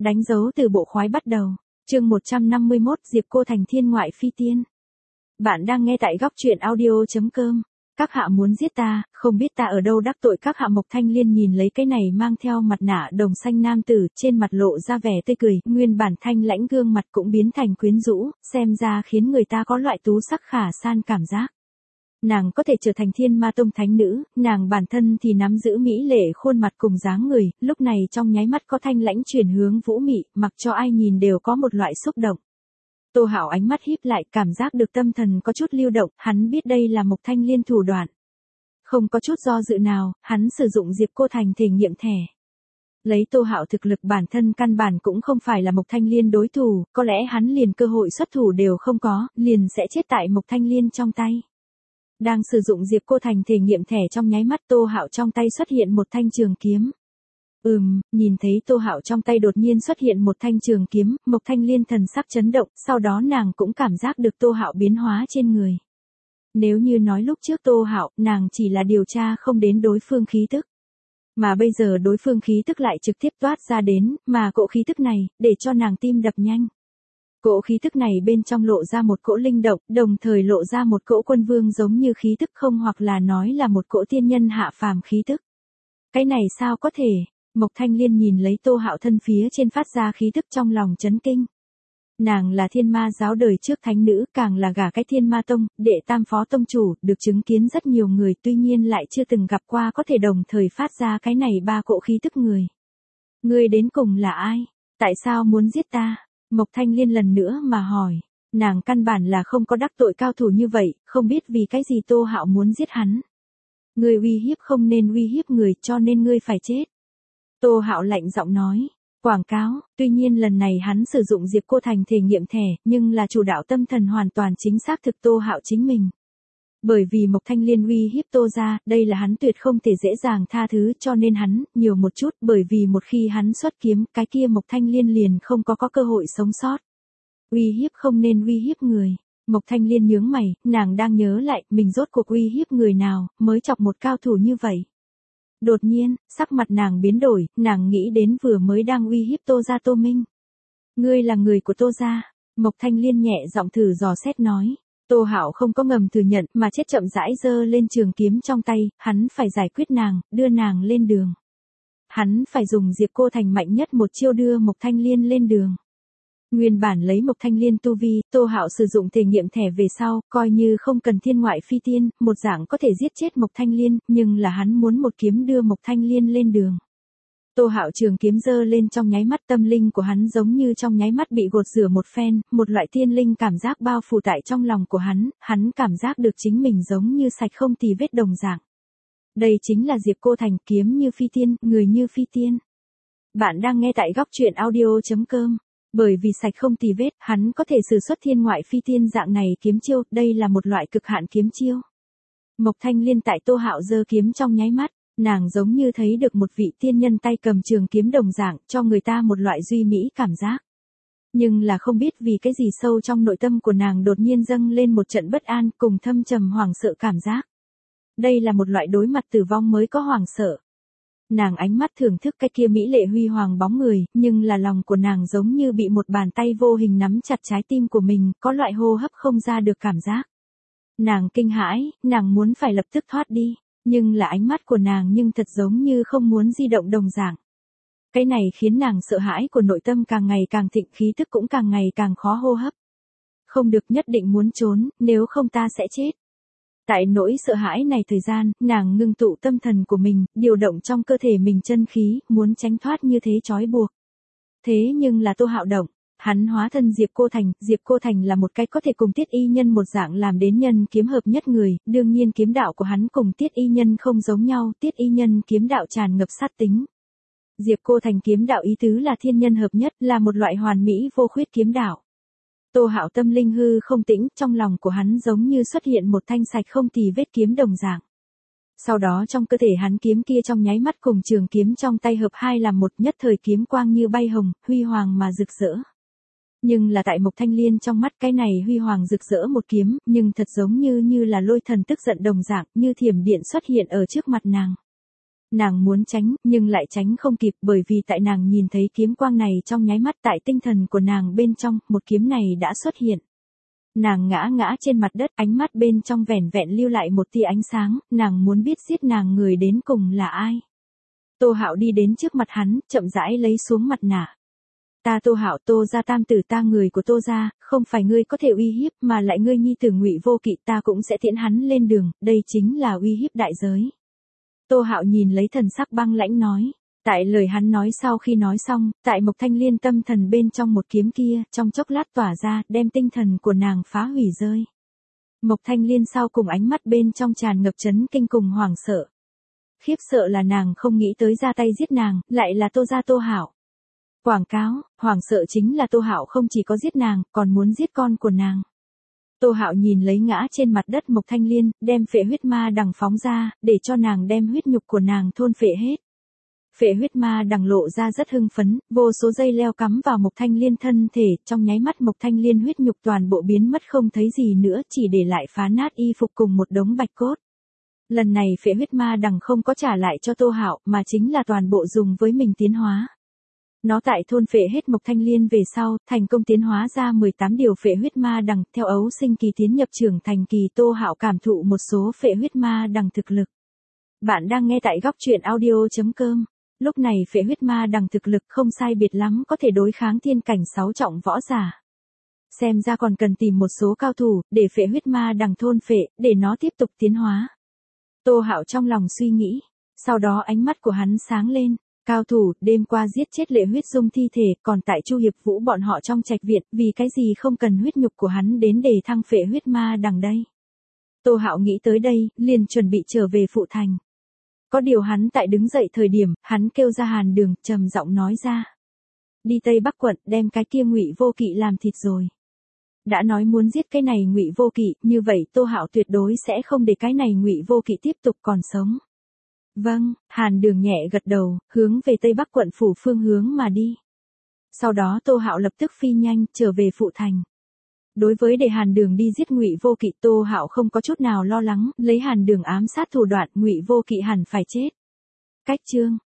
Đánh dấu từ bộ khoái bắt đầu. Chương 151, Diệp Cô Thành thiên ngoại phi tiên. Bạn đang nghe tại góc truyện audio.com. Các hạ muốn giết ta, không biết ta ở đâu đắc tội các hạ. Mộc Thanh Liên nhìn lấy cái này mang theo mặt nạ đồng xanh nam tử, trên mặt lộ ra vẻ tươi cười, nguyên bản thanh lãnh gương mặt cũng biến thành quyến rũ, xem ra khiến người ta có loại tú sắc khả san cảm giác. Nàng có thể trở thành Thiên Ma Tông thánh nữ, nàng bản thân thì nắm giữ mỹ lệ khuôn mặt cùng dáng người, lúc này trong nháy mắt có thanh lãnh chuyển hướng vũ mị, mặc cho ai nhìn đều có một loại xúc động. Tô Hạo ánh mắt híp lại, cảm giác được tâm thần có chút lưu động, hắn biết đây là Mộc Thanh Liên thủ đoạn. Không có chút do dự nào, hắn sử dụng Diệp Cô Thành thể nghiệm thẻ. Lấy Tô Hạo thực lực bản thân căn bản cũng không phải là Mộc Thanh Liên đối thủ, có lẽ hắn liền cơ hội xuất thủ đều không có, liền sẽ chết tại Mộc Thanh Liên trong tay. Đang sử dụng Diệp Cô Thành thể nghiệm thẻ trong nháy mắt, Tô Hạo trong tay xuất hiện một thanh trường kiếm. Nhìn thấy Tô Hạo trong tay đột nhiên xuất hiện một thanh trường kiếm, Mộc Thanh Liên thần sắc chấn động, sau đó nàng cũng cảm giác được Tô Hạo biến hóa trên người. Nếu như nói lúc trước Tô Hạo, nàng chỉ là điều tra không đến đối phương khí tức. Mà bây giờ đối phương khí tức lại trực tiếp toát ra đến, mà cỗ khí tức này, để cho nàng tim đập nhanh. Cỗ khí tức này bên trong lộ ra một cỗ linh động, đồng thời lộ ra một cỗ quân vương giống như khí tức, không hoặc là nói là một cỗ tiên nhân hạ phàm khí tức. Cái này sao có thể? Mộc Thanh Liên nhìn lấy Tô Hạo thân phía trên phát ra khí tức trong lòng chấn kinh. Nàng là Thiên Ma giáo đời trước thánh nữ, càng là gả cái Thiên Ma Tông, đệ tam phó tông chủ, được chứng kiến rất nhiều người, tuy nhiên lại chưa từng gặp qua có thể đồng thời phát ra cái này ba cỗ khí tức người. Ngươi đến cùng là ai? Tại sao muốn giết ta? Mộc Thanh Liên lần nữa mà hỏi. Nàng căn bản là không có đắc tội cao thủ như vậy, không biết vì cái gì Tô Hạo muốn giết hắn. Ngươi uy hiếp không nên uy hiếp người, cho nên ngươi phải chết. Tô Hạo lạnh giọng nói. Quảng cáo, tuy nhiên lần này hắn sử dụng Diệp Cô Thành thể nghiệm thẻ, nhưng là chủ đạo tâm thần hoàn toàn chính xác thực Tô Hạo chính mình. Bởi vì Mộc Thanh Liên uy hiếp Tô gia, đây là hắn tuyệt không thể dễ dàng tha thứ, cho nên hắn, nhiều một chút, bởi vì một khi hắn xuất kiếm, cái kia Mộc Thanh Liên liền không có cơ hội sống sót. Uy hiếp không nên uy hiếp người. Mộc Thanh Liên nhướng mày, nàng đang nhớ lại, mình rốt cuộc uy hiếp người nào, mới chọc một cao thủ như vậy. Đột nhiên, sắc mặt nàng biến đổi, nàng nghĩ đến vừa mới đang uy hiếp Tô gia Tô Minh. Ngươi là người của Tô gia. Mộc Thanh Liên nhẹ giọng thử dò xét nói. Tô Hạo không có ngầm thừa nhận, mà chết chậm rãi giơ lên trường kiếm trong tay, hắn phải giải quyết nàng, đưa nàng lên đường. Hắn phải dùng Diệp Cô Thành mạnh nhất một chiêu đưa Mộc Thanh Liên lên đường. Nguyên bản lấy Mộc Thanh Liên tu vi, Tô Hạo sử dụng thể nghiệm thẻ về sau, coi như không cần thiên ngoại phi tiên, một dạng có thể giết chết Mộc Thanh Liên, nhưng là hắn muốn một kiếm đưa Mộc Thanh Liên lên đường. Tô Hạo trường kiếm giơ lên trong nháy mắt, tâm linh của hắn giống như trong nháy mắt bị gột rửa một phen, một loại tiên linh cảm giác bao phủ tại trong lòng của hắn cảm giác được chính mình giống như sạch không tì vết đồng dạng. Đây chính là Diệp Cô Thành, kiếm như phi tiên, người như phi tiên. Bạn đang nghe tại góc truyện audio.com. Bởi vì sạch không tì vết, hắn có thể sử xuất thiên ngoại phi tiên dạng này kiếm chiêu, đây là một loại cực hạn kiếm chiêu. Mộc Thanh Liên tại Tô Hạo giơ kiếm trong nháy mắt, nàng giống như thấy được một vị tiên nhân tay cầm trường kiếm đồng dạng, cho người ta một loại duy mỹ cảm giác. Nhưng là không biết vì cái gì sâu trong nội tâm của nàng đột nhiên dâng lên một trận bất an cùng thâm trầm hoảng sợ cảm giác. Đây là một loại đối mặt tử vong mới có hoảng sợ. Nàng ánh mắt thưởng thức cái kia mỹ lệ huy hoàng bóng người, nhưng là lòng của nàng giống như bị một bàn tay vô hình nắm chặt trái tim của mình, có loại hô hấp không ra được cảm giác. Nàng kinh hãi, nàng muốn phải lập tức thoát đi, nhưng là ánh mắt của nàng nhưng thật giống như không muốn di động đồng dạng. Cái này khiến nàng sợ hãi của nội tâm càng ngày càng thịnh, khí tức cũng càng ngày càng khó hô hấp. Không được, nhất định muốn trốn, nếu không ta sẽ chết. Tại nỗi sợ hãi này thời gian, nàng ngưng tụ tâm thần của mình, điều động trong cơ thể mình chân khí, muốn tránh thoát như thế trói buộc. Thế nhưng là Tô Hạo động, hắn hóa thân Diệp Cô Thành là một cái có thể cùng Tiết Y Nhân một dạng làm đến nhân kiếm hợp nhất người, đương nhiên kiếm đạo của hắn cùng Tiết Y Nhân không giống nhau, Tiết Y Nhân kiếm đạo tràn ngập sát tính. Diệp Cô Thành kiếm đạo ý tứ là thiên nhân hợp nhất, là một loại hoàn mỹ vô khuyết kiếm đạo. Tô Hạo tâm linh hư không tĩnh, trong lòng của hắn giống như xuất hiện một thanh sạch không tì vết kiếm đồng dạng. Sau đó trong cơ thể hắn kiếm kia trong nháy mắt cùng trường kiếm trong tay hợp hai làm một, nhất thời kiếm quang như bay hồng, huy hoàng mà rực rỡ. Nhưng là tại Mộc Thanh Liên trong mắt cái này huy hoàng rực rỡ một kiếm, nhưng thật giống như là lôi thần tức giận đồng dạng, như thiểm điện xuất hiện ở trước mặt nàng. Nàng muốn tránh, nhưng lại tránh không kịp bởi vì tại nàng nhìn thấy kiếm quang này trong nháy mắt tại tinh thần của nàng bên trong, một kiếm này đã xuất hiện. Nàng ngã trên mặt đất, ánh mắt bên trong vẻn vẹn lưu lại một tia ánh sáng, nàng muốn biết giết nàng người đến cùng là ai. Tô Hạo đi đến trước mặt hắn, chậm rãi lấy xuống mặt nạ. Ta Tô Hạo, Tô gia tam tử, ta người của Tô gia, không phải ngươi có thể uy hiếp, mà lại ngươi nhi tử Ngụy Vô Kỵ, ta cũng sẽ tiễn hắn lên đường, đây chính là uy hiếp đại giới. Tô Hạo nhìn lấy thần sắc băng lãnh nói. Tại lời hắn nói sau khi nói xong, tại Mộc Thanh Liên tâm thần bên trong một kiếm kia, trong chốc lát tỏa ra, đem tinh thần của nàng phá hủy rơi. Mộc Thanh Liên sau cùng ánh mắt bên trong tràn ngập chấn kinh cùng hoảng sợ. Khiếp sợ là nàng không nghĩ tới ra tay giết nàng, lại là Tô gia Tô Hạo. Quảng cáo, hoảng sợ chính là Tô Hạo không chỉ có giết nàng, còn muốn giết con của nàng. Tô Hạo nhìn lấy ngã trên mặt đất Mộc Thanh Liên, đem phệ huyết ma đằng phóng ra, để cho nàng đem huyết nhục của nàng thôn phệ hết. Phệ huyết ma đằng lộ ra rất hưng phấn, vô số dây leo cắm vào Mộc Thanh Liên thân thể, trong nháy mắt Mộc Thanh Liên huyết nhục toàn bộ biến mất không thấy gì nữa, chỉ để lại phá nát y phục cùng một đống bạch cốt. Lần này phệ huyết ma đằng không có trả lại cho Tô Hạo, mà chính là toàn bộ dùng với mình tiến hóa. Nó tại thôn phệ hết Mộc Thanh Liên về sau, thành công tiến hóa ra 18 điều phệ huyết ma đằng, theo ấu sinh kỳ tiến nhập trưởng thành kỳ. Tô Hạo cảm thụ một số phệ huyết ma đằng thực lực. Bạn đang nghe tại góc truyện audio.com. Lúc này phệ huyết ma đằng thực lực không sai biệt lắm có thể đối kháng thiên cảnh 6 trọng võ giả. Xem ra còn cần tìm một số cao thủ, để phệ huyết ma đằng thôn phệ, để nó tiếp tục tiến hóa. Tô Hạo trong lòng suy nghĩ, sau đó ánh mắt của hắn sáng lên. Cao thủ, đêm qua giết chết Lệ Huyết Dung thi thể, còn tại Chu Hiệp Vũ bọn họ trong trạch viện, vì cái gì không cần huyết nhục của hắn đến để thăng phệ huyết ma đằng đây. Tô Hạo nghĩ tới đây, liền chuẩn bị trở về phụ thành. Có điều hắn tại đứng dậy thời điểm, hắn kêu ra Hàn Đường, trầm giọng nói ra. Đi Tây Bắc quận, đem cái kia Ngụy Vô Kỵ làm thịt rồi. Đã nói muốn giết cái này Ngụy Vô Kỵ, như vậy Tô Hạo tuyệt đối sẽ không để cái này Ngụy Vô Kỵ tiếp tục còn sống. Vâng, Hàn Đường nhẹ gật đầu, hướng về Tây Bắc quận phủ phương hướng mà đi. Sau đó Tô Hạo lập tức phi nhanh, trở về phụ thành. Đối với để Hàn Đường đi giết Ngụy Vô Kỵ, Tô Hạo không có chút nào lo lắng, lấy Hàn Đường ám sát thủ đoạn, Ngụy Vô Kỵ hẳn phải chết. Cách chương